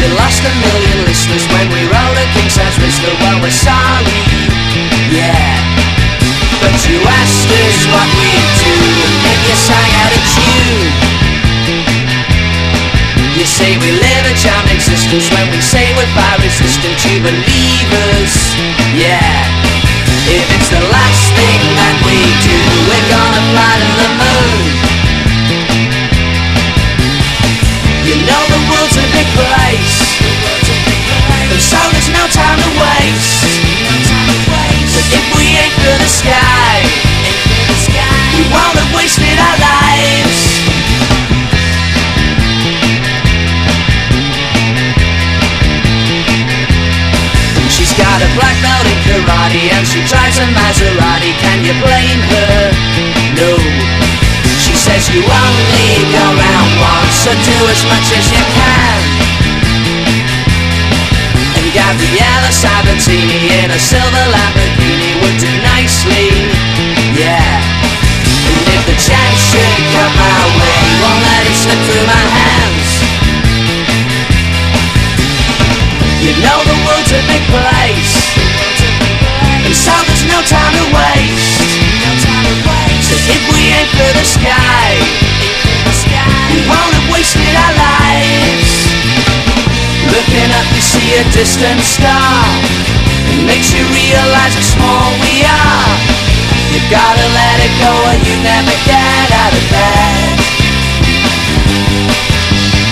we lost 1 million listeners when we wrote a king-size wristler. Well, we're sorry, yeah. But you asked us what we'd do, and you sang out of tune. You say we live a charmed existence when we say we're fire resistant. You believe us, yeah. If it's the last thing that we do, we're gonna fly to the moon. You know the world's a big place, and so there's no time to waste. But if we aim for the sky, we won't have wasted our lives. She's got a black belt in karate and she drives a Maserati. Can you blame her? No. She says you only go round once, so do as much as you can. And Gabriella Sabatini in a silver Lamborghini would do nicely, yeah. And if the chance should come my way, won't let it slip through my hands. You know the world's a big place, and so there's no time to waste. So if we aim for the sky, we won't have wasted our lives. Looking up you see a distant star, it makes you realize how small we are. You gotta let it go or you never get out of bed.